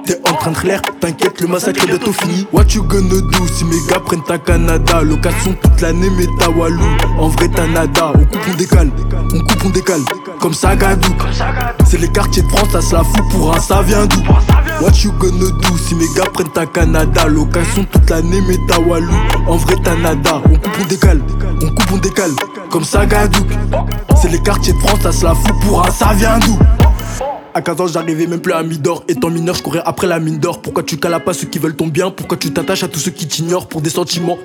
t'es en train de clair, t'inquiète, le massacre est bientôt fini. What you gonna do si mes gars prennent ta Canada? Location toute l'année, mais ta Walou. En vrai, t'as nada. On coupe, on décale. On coupe, on décale. Comme Sagadou. C'est les quartiers de France, ça se la fout pour un ça vient d'où? What you gonna do si mes gars prennent ta Canada? Location toute l'année, mais ta Walou. En vrai, t'as nada. On coupe, on décale. On coupe, on décale. Comme Sagadou. C'est les quartiers de France, ça se la fout pour un ça vient d'où? À 15 ans j'arrivais même plus à mi-d'or. Étant mineur je courais après la mine d'or. Pourquoi tu calas pas ceux qui veulent ton bien? Pourquoi tu t'attaches à tous ceux qui t'ignorent? Pour des sentiments